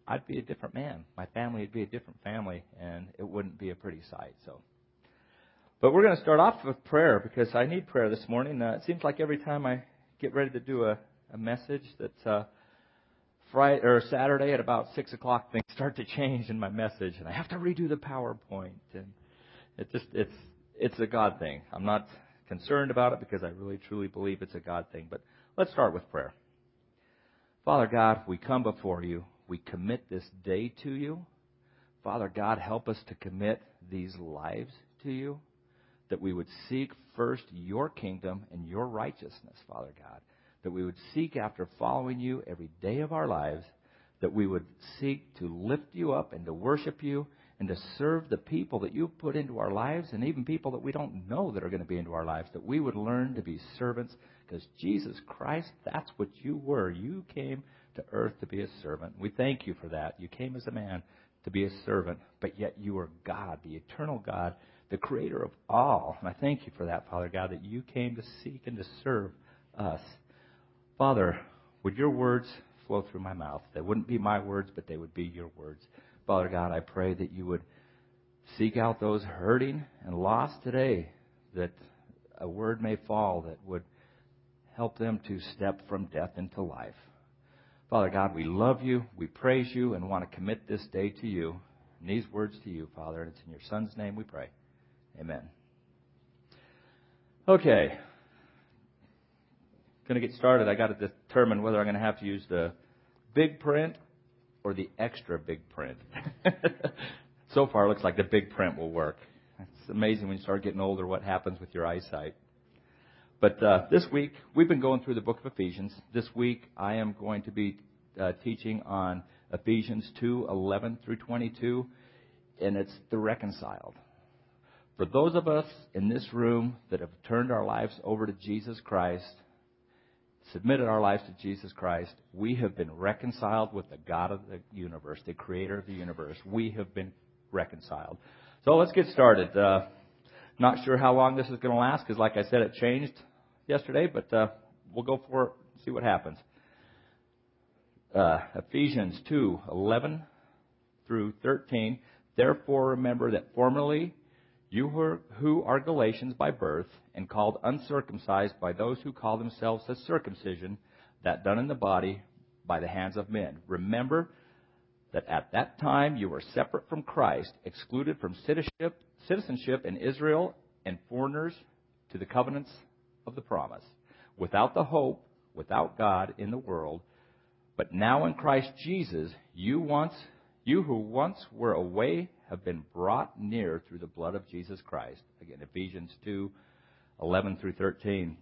I'd be a different man. My family would be a different family, and it wouldn't be a pretty sight. But we're going to start off with prayer because I need prayer this morning. It seems like every time I get ready to do a message that's Friday or Saturday at about 6 o'clock, things start to change in my message, and I have to redo the PowerPoint. And it's a God thing. I'm not concerned about it because I really truly believe it's a God thing. But let's start with prayer. Father God, we come before you. We commit this day to you. Father God, help us to commit these lives to you, that we would seek first your kingdom and your righteousness, Father God, that we would seek after following you every day of our lives, that we would seek to lift you up and to worship you and to serve the people that you've put into our lives and even people that we don't know that are going to be into our lives, that we would learn to be servants because Jesus Christ, that's what you were. You came to earth to be a servant. We thank you for that. You came as a man to be a servant, but yet you are God, the eternal God, the creator of all. And I thank you for that, Father God, that you came to seek and to serve us. Father, would your words flow through my mouth? They wouldn't be my words, but they would be your words. Father God, I pray that you would seek out those hurting and lost today, that a word may fall that would help them to step from death into life. Father God, we love you, we praise you, and want to commit this day to you, and these words to you, Father. And it's in your Son's name we pray. Amen. Okay. Going to get started. I got to determine whether I'm going to have to use the big print or the extra big print. So far, it looks like the big print will work. It's amazing when you start getting older what happens with your eyesight. But this week, we've been going through the book of Ephesians. This week, I am going to be teaching on Ephesians 2:11 through 22, and it's the reconciled. For those of us in this room that have turned our lives over to Jesus Christ, submitted our lives to Jesus Christ, we have been reconciled with the God of the universe, the creator of the universe. We have been reconciled. So let's get started. Not sure how long this is going to last because, like I said, it changed yesterday, but we'll go for it and see what happens. Ephesians 2:11 through 13. Therefore, remember that formerly you who are Galatians by birth and called uncircumcised by those who call themselves a circumcision, that done in the body by the hands of men. Remember that at that time you were separate from Christ, excluded from citizenship in Israel, and foreigners to the covenants of the promise, without the hope, without God in the world. But now in Christ Jesus, you who once were away have been brought near through the blood of Jesus Christ. Again, Ephesians 2:11 through 13.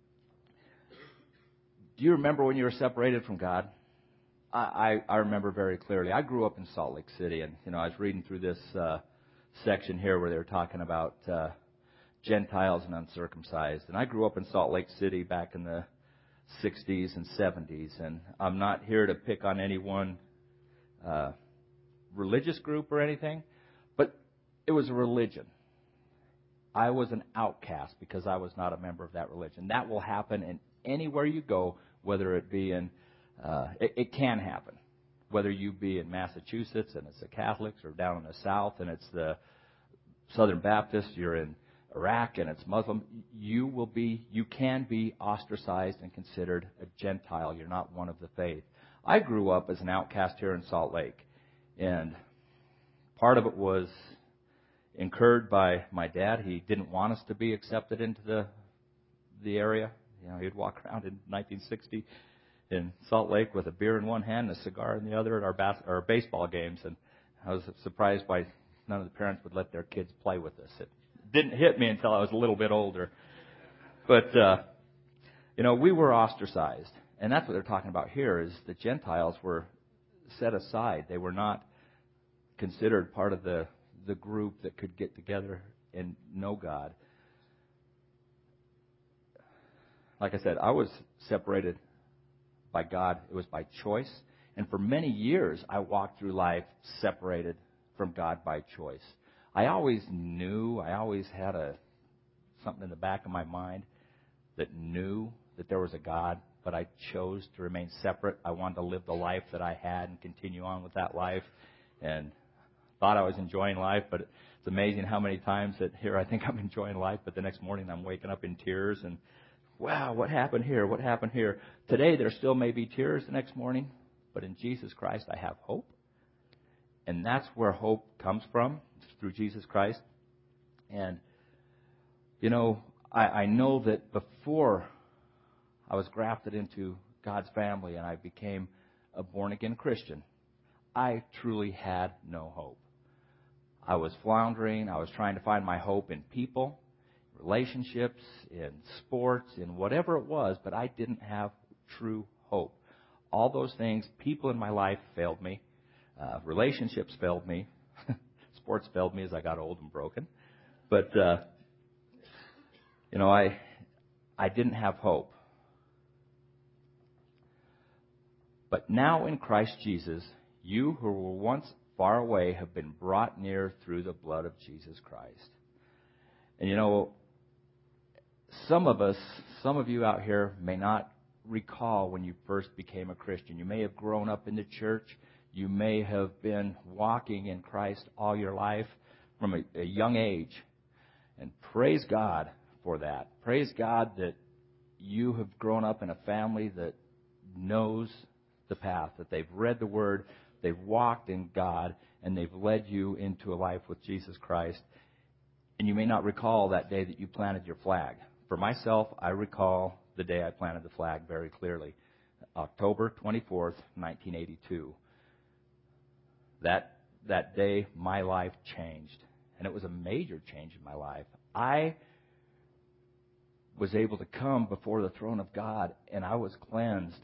Do you remember when you were separated from God? I remember very clearly. I grew up in Salt Lake City, and I was reading through this section here where they were talking about Gentiles and uncircumcised. And I grew up in Salt Lake City back in the 60s and 70s, and I'm not here to pick on any one religious group or anything, but it was a religion. I was an outcast because I was not a member of that religion. That will happen in anywhere you go, whether it be in, it can happen, whether you be in Massachusetts and it's the Catholics, or down in the South and it's the Southern Baptists, you're in Iraq and it's Muslim, you can be ostracized and considered a Gentile. You're not one of the faith. I grew up as an outcast here in Salt Lake, and part of it was incurred by my dad. He didn't want us to be accepted into the area. He'd walk around in 1960 in Salt Lake with a beer in one hand and a cigar in the other at our baseball games, and I was surprised why none of the parents would let their kids play with us. It didn't hit me until I was a little bit older. But, we were ostracized. And that's what they're talking about here, is the Gentiles were set aside. They were not considered part of the group that could get together and know God. Like I said, I was separated by God. It was by choice. And for many years, I walked through life separated from God by choice. I always had something in the back of my mind that knew that there was a God, but I chose to remain separate. I wanted to live the life that I had and continue on with that life, and thought I was enjoying life, but it's amazing how many times that here I think I'm enjoying life, but the next morning I'm waking up in tears and, wow, what happened here? What happened here? Today there still may be tears the next morning, but in Jesus Christ I have hope. And that's where hope comes from, through Jesus Christ. And, you know, I know that before I was grafted into God's family and I became a born-again Christian, I truly had no hope. I was floundering. I was trying to find my hope in people, relationships, in sports, in whatever it was, but I didn't have true hope. All those things, people in my life failed me. Relationships failed me. Sports failed me as I got old and broken. But, you know, I didn't have hope. But now in Christ Jesus, you who were once far away have been brought near through the blood of Jesus Christ. And you know, some of you out here may not recall when you first became a Christian. You may have grown up in the church. You may have been walking in Christ all your life from a young age. And praise God for that. Praise God that you have grown up in a family that knows the path, that they've read the Word, they've walked in God, and they've led you into a life with Jesus Christ. And you may not recall that day that you planted your flag. For myself, I recall the day I planted the flag very clearly. October 24th, 1982. That day, my life changed. And it was a major change in my life. I was able to come before the throne of God, and I was cleansed.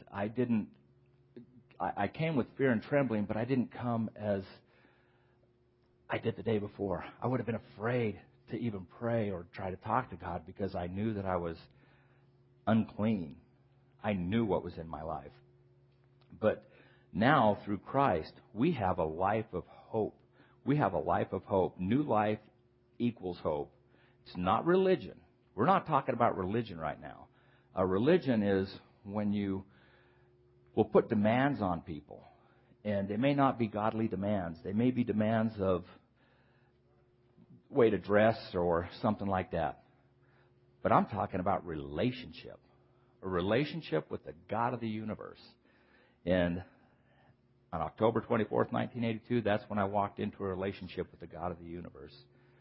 I came with fear and trembling, but I didn't come as I did the day before. I would have been afraid to even pray or try to talk to God because I knew that I was unclean. I knew what was in my life. But now, through Christ, we have a life of hope. We have a life of hope. New life equals hope. It's not religion. We're not talking about religion right now. A religion is when you will put demands on people. And they may not be godly demands. They may be demands of way to dress or something like that. But I'm talking about relationship. A relationship with the God of the universe. And on October 24th, 1982, that's when I walked into a relationship with the God of the universe.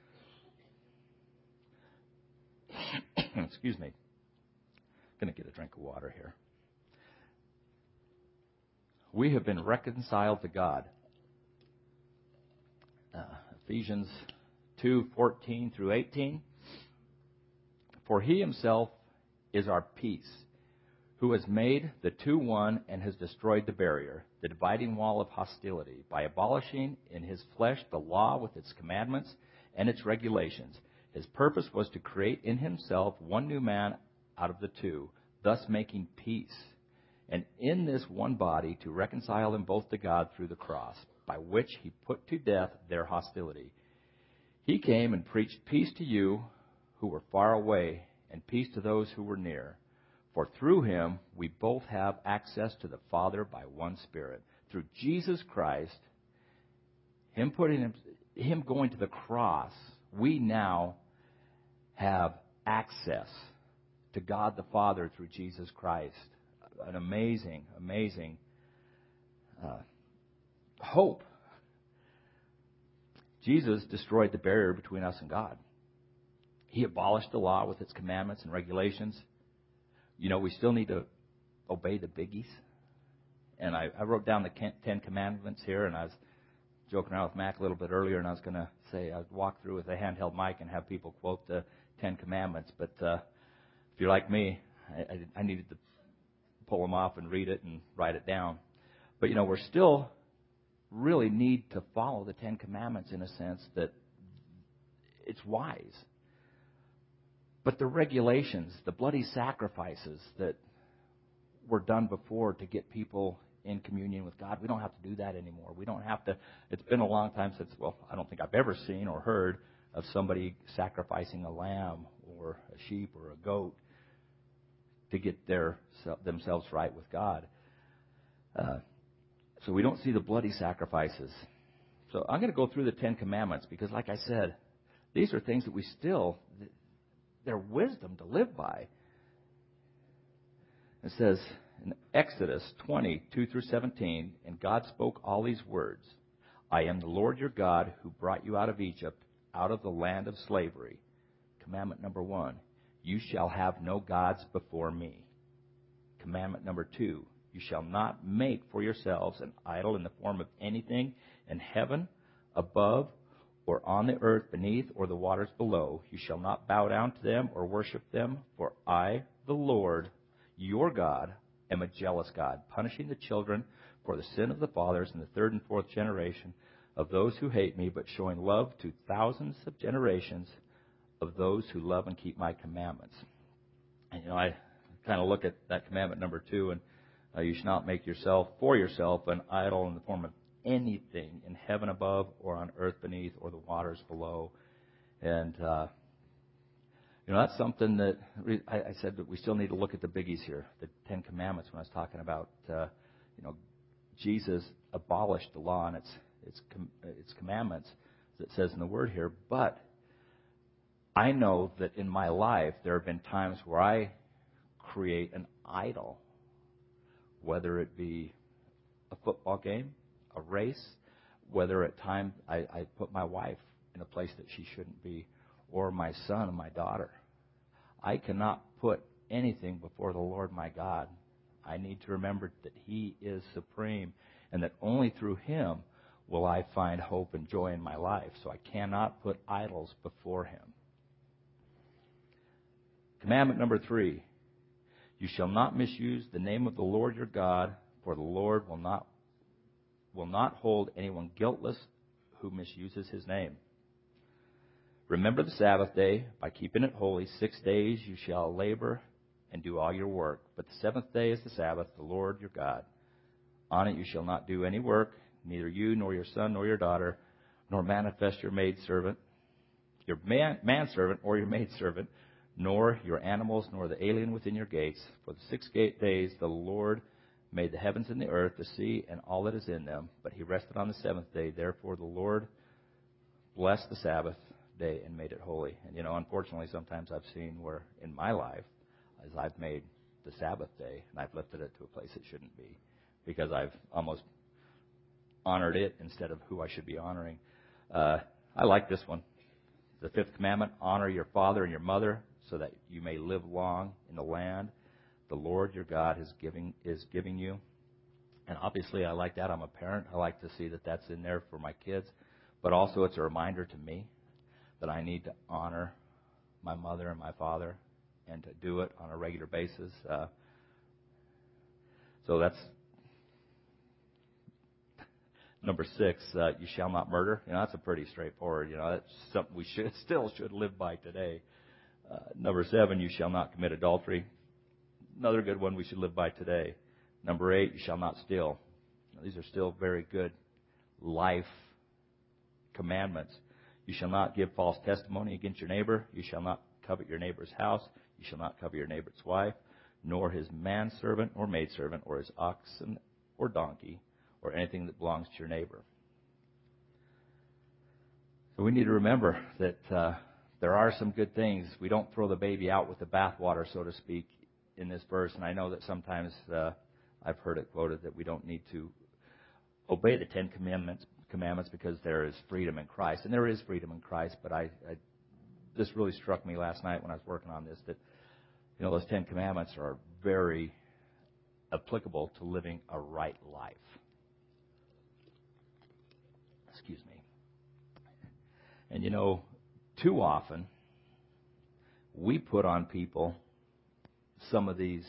Excuse me. I'm going to get a drink of water here. We have been reconciled to God. Ephesians 2:14 through 18. For he himself is our peace, who has made the two one and has destroyed the barrier, the dividing wall of hostility, by abolishing in his flesh the law with its commandments and its regulations. His purpose was to create in himself one new man out of the two, thus making peace, and in this one body to reconcile them both to God through the cross, by which he put to death their hostility. He came and preached peace to you who were far away, and peace to those who were near. For through him we both have access to the Father by one Spirit. Through Jesus Christ, him going to the cross, we now have access to God the Father through Jesus Christ. An amazing, amazing hope. Jesus destroyed the barrier between us and God. He abolished the law with its commandments and regulations. You know, we still need to obey the biggies. And I wrote down the 10 Commandments here, and I was joking around with Mac a little bit earlier, and I was going to say I'd walk through with a handheld mic and have people quote the 10 Commandments. But if you're like me, I needed to pull them off and read it and write it down. But, you know, we're still really need to follow the 10 Commandments in a sense that it's wise. But the regulations, the bloody sacrifices that were done before to get people in communion with God, we don't have to do that anymore. We don't have to. It's been a long time since, well, I don't think I've ever seen or heard of somebody sacrificing a lamb or a sheep or a goat to get themselves right with God. So we don't see the bloody sacrifices. So I'm going to go through the Ten Commandments because, like I said, these are things that they're wisdom to live by. It says in Exodus 20, 2-17, and God spoke all these words. I am the Lord your God who brought you out of Egypt, out of the land of slavery. Commandment number 1, you shall have no gods before me. Commandment number 2, you shall not make for yourselves an idol in the form of anything in heaven, above, or on the earth beneath, or the waters below. You shall not bow down to them or worship them, for I, the Lord, your God, am a jealous God, punishing the children for the sin of the fathers in the third and fourth generation of those who hate me, but showing love to thousands of generations of those who love and keep my commandments. And, I kind of look at that commandment number 2, and you shall not make for yourself an idol in the form of anything in heaven above or on earth beneath or the waters below. And, that's something that I said that we still need to look at the biggies here, the Ten Commandments, when I was talking about, Jesus abolished the law and its commandments, as it says in the Word here. But I know that in my life there have been times where I create an idol, whether it be a football game, a race, whether at times I put my wife in a place that she shouldn't be, or my son and my daughter. I cannot put anything before the Lord my God. I need to remember that He is supreme and that only through Him will I find hope and joy in my life. So I cannot put idols before Him. Commandment number 3, you shall not misuse the name of the Lord your God, for the Lord will not hold anyone guiltless who misuses His name. Remember the Sabbath day by keeping it holy. 6 days you shall labor and do all your work. But the seventh day is the Sabbath, the Lord your God. On it you shall not do any work, neither you nor your son nor your daughter, nor manifest your maidservant, your manservant or your maidservant, nor your animals, nor the alien within your gates. For the 6 days the Lord made the heavens and the earth, the sea, and all that is in them. But He rested on the seventh day. Therefore the Lord blessed the Sabbath day and made it holy. And, unfortunately, sometimes I've seen where in my life, as I've made the Sabbath day, and I've lifted it to a place it shouldn't be, because I've almost honored it instead of who I should be honoring. I like this one. The fifth commandment, honor your father and your mother so that you may live long in the land the Lord your God is giving you. And obviously I like that. I'm a parent. I like to see that that's in there for my kids. But also it's a reminder to me that I need to honor my mother and my father and to do it on a regular basis. So that's number 6. You shall not murder. That's a pretty straightforward. That's something we still should live by today. Number 7, you shall not commit adultery. Another good one we should live by today. Number 8, you shall not steal. These are still very good life commandments. You shall not give false testimony against your neighbor. You shall not covet your neighbor's house. You shall not covet your neighbor's wife, nor his manservant or maidservant, or his oxen or donkey, or anything that belongs to your neighbor. So we need to remember that there are some good things. We don't throw the baby out with the bathwater, so to speak, in this verse. And I know that sometimes I've heard it quoted that we don't need to obey the Ten Commandments because there is freedom in Christ. And there is freedom in Christ, but this really struck me last night when I was working on this, that those Ten Commandments are very applicable to living a right life. Excuse me. And too often we put on people some of these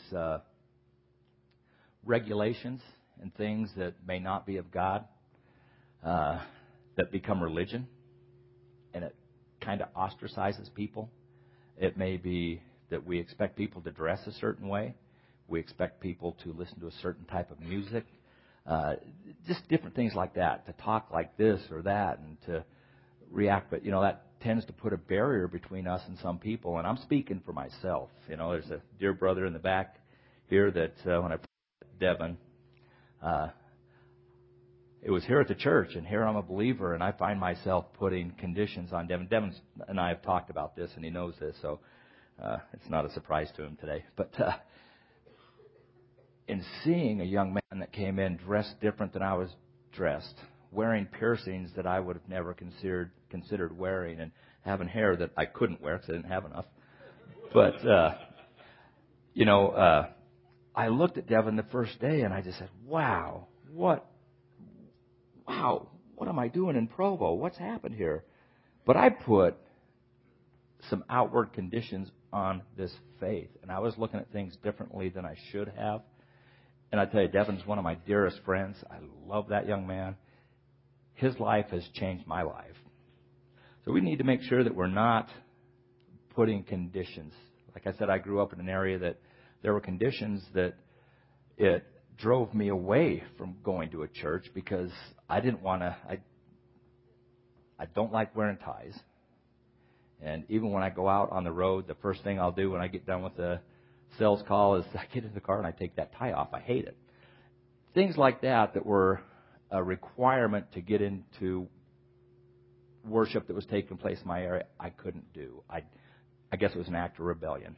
regulations and things that may not be of God, that become religion, and it kind of ostracizes people. It may be that we expect people to dress a certain way. We expect people to listen to a certain type of music. Just different things like that, to talk like this or that, and to react. But, that tends to put a barrier between us and some people, and I'm speaking for myself. There's a dear brother in the back here that when I met Devin, it was here at the church, and here I'm a believer, and I find myself putting conditions on Devin. Devin and I have talked about this, and he knows this, so it's not a surprise to him today. But in seeing a young man that came in dressed different than I was dressed, wearing piercings that I would have never considered wearing, and having hair that I couldn't wear because I didn't have enough. But, I looked at Devin the first day, and I just said, wow, what am I doing in Provo? What's happened here? But I put some outward conditions on this faith, and I was looking at things differently than I should have. And I tell you, Devin's one of my dearest friends. I love that young man. His life has changed my life. So we need to make sure that we're not putting conditions. Like I said, I grew up in an area that there were conditions that it drove me away from going to a church because I didn't want to. I don't like wearing ties. And even when I go out on the road, the first thing I'll do when I get done with the sales call is I get in the car and I take that tie off. I hate it. Things like that were a requirement to get into worship that was taking place in my area, I couldn't do. I guess it was an act of rebellion.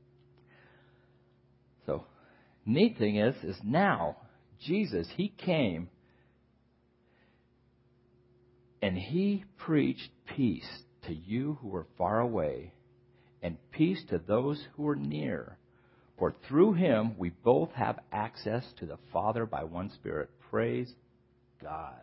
So, neat thing is now Jesus, He came and He preached peace to you who are far away and peace to those who are near. For through Him we both have access to the Father by one Spirit. Praise God.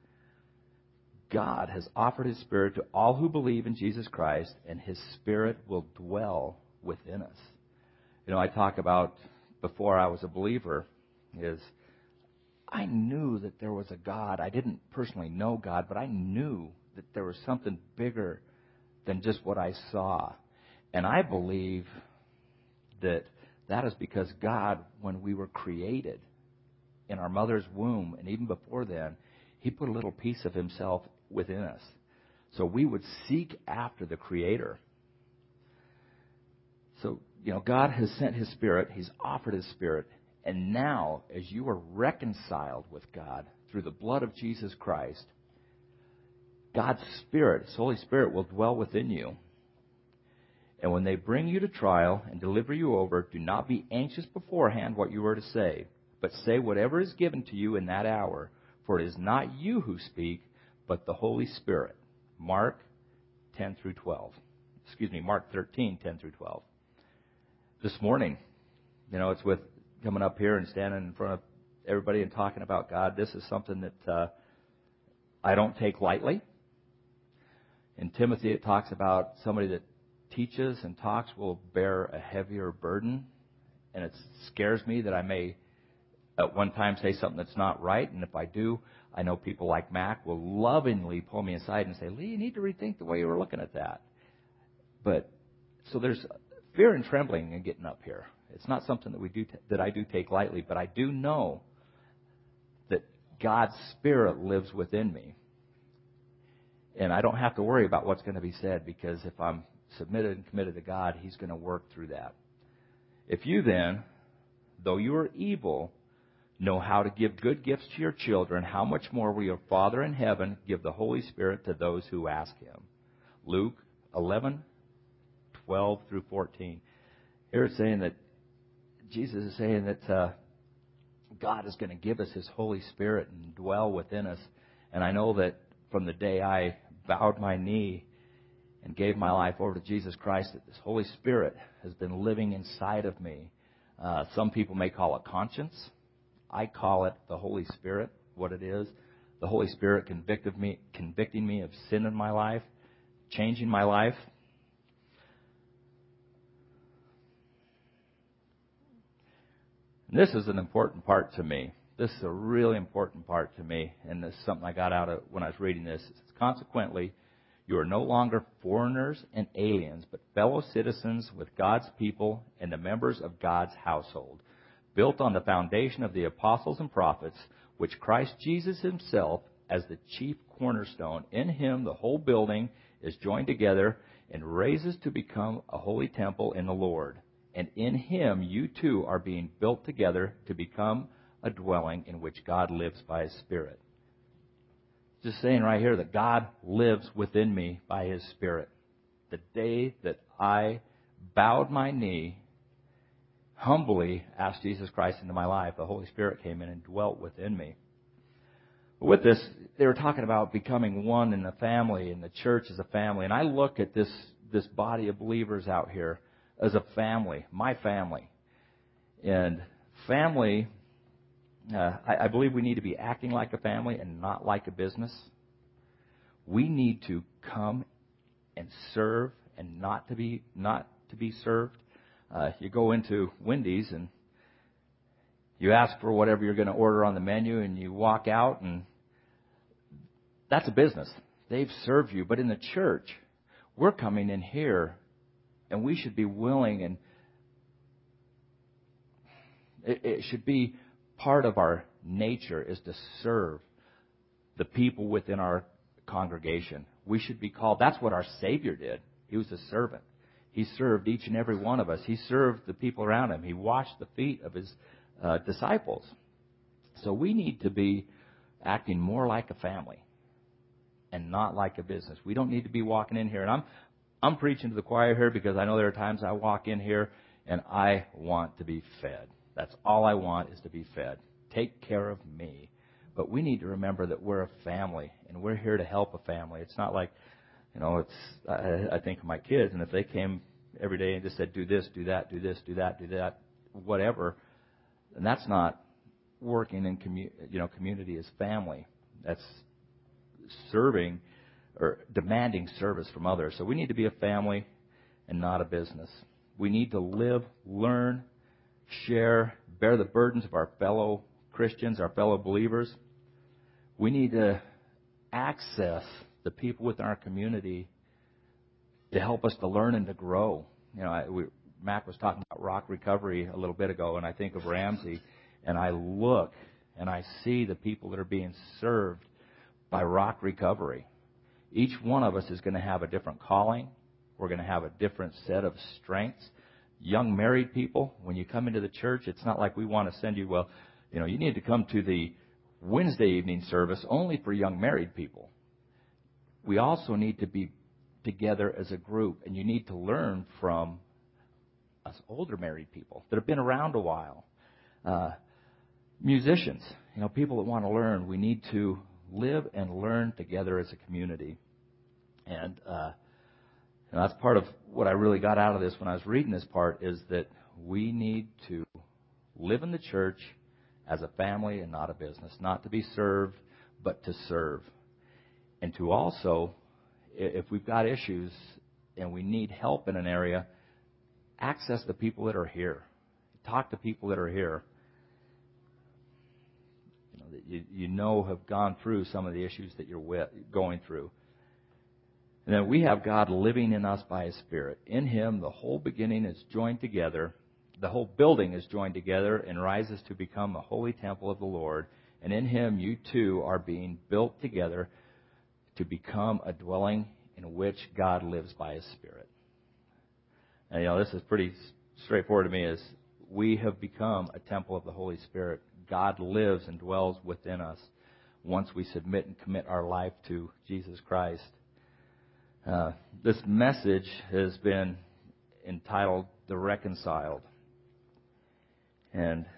God has offered His Spirit to all who believe in Jesus Christ, and His Spirit will dwell within us. I talk about before I was a believer is I knew that there was a God. I didn't personally know God, but I knew that there was something bigger than just what I saw. And I believe that is because God, when we were created in our mother's womb, and even before then, He put a little piece of Himself within us. So we would seek after the Creator. So, God has sent His Spirit. He's offered His Spirit. And now, as you are reconciled with God through the blood of Jesus Christ, God's Spirit, His Holy Spirit, will dwell within you. And when they bring you to trial and deliver you over, do not be anxious beforehand what you are to say, but say whatever is given to you in that hour, for it is not you who speak, but the Holy Spirit. Mark 10 through 12. Mark 13, 10 through 12. This morning, it's with coming up here and standing in front of everybody and talking about God. This is something that I don't take lightly. In Timothy, it talks about somebody that teaches and talks will bear a heavier burden. And it scares me that I may at one time say something that's not right. And if I do, I know people like Mac will lovingly pull me aside and say, Lee, you need to rethink the way you were looking at that. But so there's fear and trembling in getting up here. It's not something that I do take lightly, but I do know that God's Spirit lives within me. And I don't have to worry about what's going to be said, because if I'm submitted and committed to God, He's going to work through that. If you then, though you are evil, know how to give good gifts to your children, how much more will your Father in heaven give the Holy Spirit to those who ask Him? Luke 11, 12 through 14. Here it's saying that Jesus is saying that God is going to give us His Holy Spirit and dwell within us. And I know that from the day I bowed my knee and gave my life over to Jesus Christ, that this Holy Spirit has been living inside of me. Some people may call it conscience. I call it the Holy Spirit, what it is. The Holy Spirit convicting me of sin in my life, changing my life. And this is an important part to me. This is a really important part to me, and this is something I got out of when I was reading this. Consequently, you are no longer foreigners and aliens, but fellow citizens with God's people and the members of God's household, built on the foundation of the apostles and prophets, which Christ Jesus Himself as the chief cornerstone. In him the whole building is joined together and raises to become a holy temple in the Lord. And in him you too are being built together to become a dwelling in which God lives by his Spirit. Just saying right here that God lives within me by his Spirit. The day that I bowed my knee, humbly asked Jesus Christ into my life, the Holy Spirit came in and dwelt within me. But with this, they were talking about becoming one in the family, and the church as a family. And I look at this body of believers out here as a family, my family. And family, I believe we need to be acting like a family and not like a business. We need to come and serve and not to be served. You go into Wendy's and you ask for whatever you're going to order on the menu, and you walk out, and that's a business. They've served you. But in the church, we're coming in here, and we should be willing, and it should be part of our nature is to serve the people within our congregation. We should be called. That's what our Savior did. He was a servant. He served each and every one of us. He served the people around him. He washed the feet of his disciples. So we need to be acting more like a family and not like a business. We don't need to be walking in here. And I'm preaching to the choir here because I know there are times I walk in here and I want to be fed. That's all I want, is to be fed. Take care of me. But we need to remember that we're a family, and we're here to help a family. It's not like, I think of my kids, and if they came every day and just said, do this, do that, do this, do that, do that, whatever, and that's not working in community as family. That's serving or demanding service from others. So we need to be a family and not a business. We need to live, learn, share, bear the burdens of our fellow Christians, our fellow believers. We need to access the people within our community to help us to learn and to grow. Mac was talking about Rock Recovery a little bit ago, and I think of Ramsey, and I look and I see the people that are being served by Rock Recovery. Each one of us is going to have a different calling. We're going to have a different set of strengths. Young married people, when you come into the church, it's not like we want to send you, you need to come to the Wednesday evening service only for young married people. We also need to be together as a group, and you need to learn from us older married people that have been around a while. Musicians, people that want to learn. We need to live and learn together as a community. And that's part of what I really got out of this when I was reading this part, is that we need to live in the church as a family and not a business. Not to be served, but to serve. And to also, if we've got issues and we need help in an area, access the people that are here. Talk to people that are here. That have gone through some of the issues that you're going through. And then we have God living in us by his Spirit. In him, the whole beginning is joined together. The whole building is joined together and rises to become a holy temple of the Lord. And in him, you too are being built together to become a dwelling in which God lives by his Spirit. And, this is pretty straightforward to me, is we have become a temple of the Holy Spirit. God lives and dwells within us once we submit and commit our life to Jesus Christ. This message has been entitled The Reconciled. And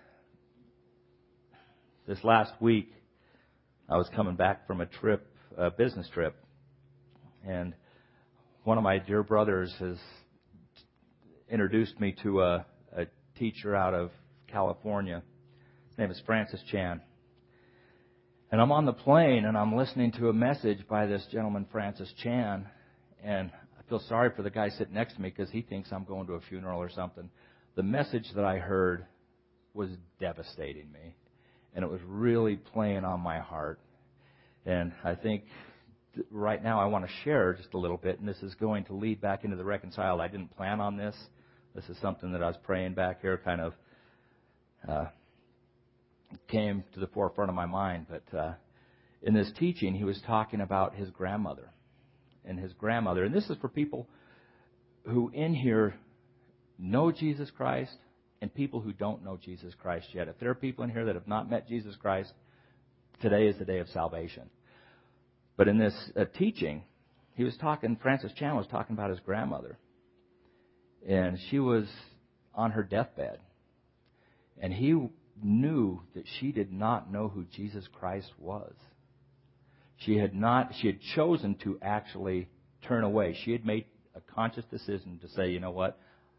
this last week, I was coming back from a business trip. And one of my dear brothers has introduced me to a teacher out of California. His name is Francis Chan. And I'm on the plane, and I'm listening to a message by this gentleman, Francis Chan. And I feel sorry for the guy sitting next to me because he thinks I'm going to a funeral or something. The message that I heard was devastating me. And it was really playing on my heart. And I think right now I want to share just a little bit. And this is going to lead back into the reconciled. I didn't plan on this. This is something that I was praying back here, kind of came to the forefront of my mind. But in this teaching, he was talking about his grandmother. And his grandmother, and this is for people who in here know Jesus Christ and people who don't know Jesus Christ yet. If there are people in here that have not met Jesus Christ, today is the day of salvation. But in this teaching, Francis Chan was talking about his grandmother. And she was on her deathbed. And he knew that she did not know who Jesus Christ was. She had chosen to actually turn away. She had made a conscious decision to say, you know what,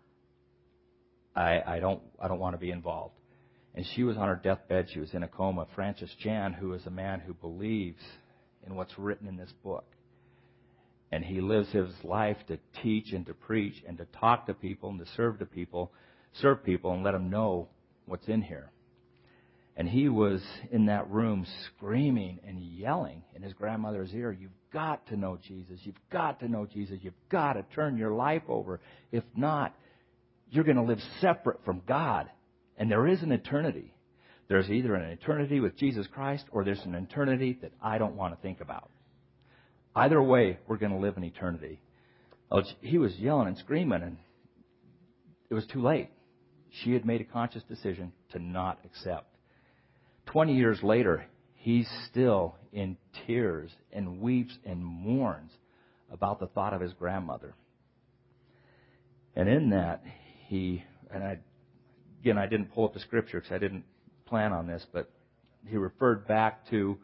I don't want to be involved. And she was on her deathbed. She was in a coma. Francis Chan, who is a man who believes in what's written in this book. And he lives his life to teach and to preach and to talk to people and to serve people and let them know what's in here. And he was in that room screaming and yelling in his grandmother's ear, "You've got to know Jesus. You've got to know Jesus. You've got to turn your life over. If not, you're going to live separate from God." And there is an eternity. There's either an eternity with Jesus Christ or there's an eternity that I don't want to think about. Either way, we're going to live in eternity. He was yelling and screaming, and it was too late. She had made a conscious decision to not accept. 20 years later, he's still in tears and weeps and mourns about the thought of his grandmother. And in that, I didn't pull up the scripture because I didn't plan on this, but he referred back to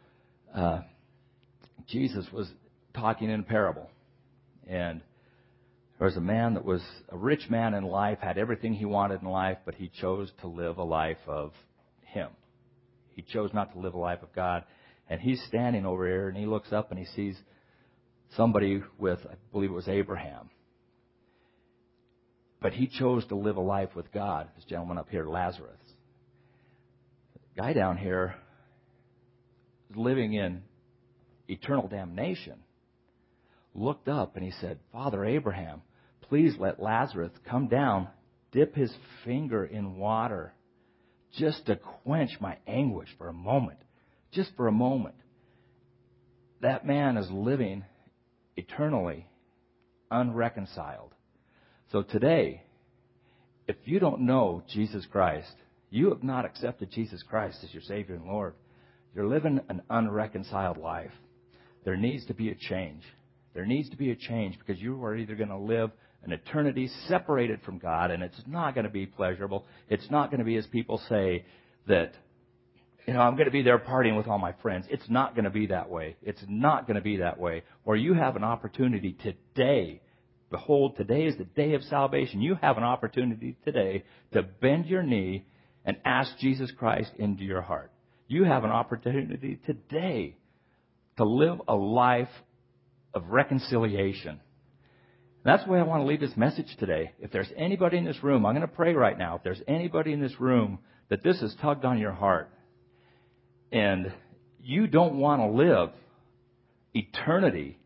Jesus was talking in a parable. And there was a man that was a rich man in life, had everything he wanted in life, but he chose to live a life of him. He chose not to live a life of God. And he's standing over here, and he looks up and he sees somebody with, I believe it was Abraham. But he chose to live a life with God. This gentleman up here, Lazarus. The guy down here is living in eternal damnation. Looked up and he said, "Father Abraham, please let Lazarus come down, dip his finger in water, just to quench my anguish for a moment. Just for a moment." That man is living eternally unreconciled. So today, if you don't know Jesus Christ, you have not accepted Jesus Christ as your Savior and Lord, you're living an unreconciled life. There needs to be a change. There needs to be a change because you are either going to live an eternity separated from God, and it's not going to be pleasurable. It's not going to be, as people say, that, I'm going to be there partying with all my friends. It's not going to be that way. It's not going to be that way. Or you have an opportunity today. Behold, today is the day of salvation. You have an opportunity today to bend your knee and ask Jesus Christ into your heart. You have an opportunity today to live a life of reconciliation. And that's the way I want to leave this message today. If there's anybody in this room, I'm going to pray right now. If there's anybody in this room that this has tugged on your heart and you don't want to live eternally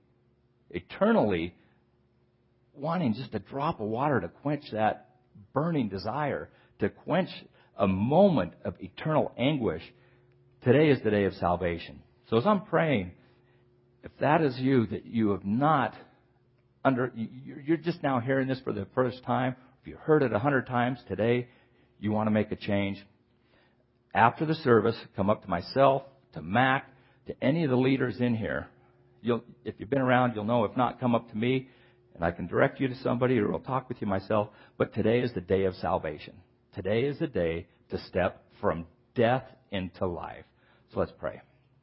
wanting just a drop of water to quench that burning desire, to quench a moment of eternal anguish, today is the day of salvation. So as I'm praying, if that is you, that you have not you're just now hearing this for the first time, if you heard it 100 times today, you want to make a change. After the service, come up to myself, to Mac, to any of the leaders in here. If you've been around, you'll know. If not, come up to me, and I can direct you to somebody, or I'll talk with you myself. But today is the day of salvation. Today is the day to step from death into life. So let's pray.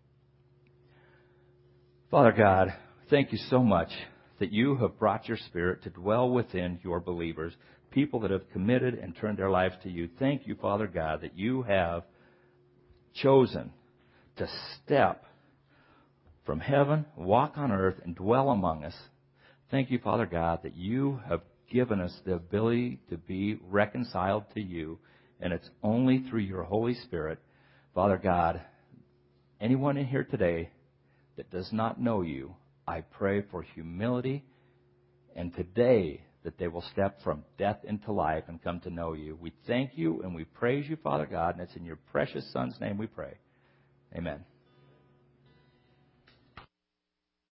Father God, thank you so much that you have brought your Spirit to dwell within your believers, people that have committed and turned their lives to you. Thank you, Father God, that you have chosen to step from heaven, walk on earth, and dwell among us. Thank you, Father God, that you have given us the ability to be reconciled to you, and it's only through your Holy Spirit. Father God, anyone in here today that does not know you, I pray for humility, and today that they will step from death into life and come to know you. We thank you and we praise you, Father God, and it's in your precious Son's name we pray. Amen.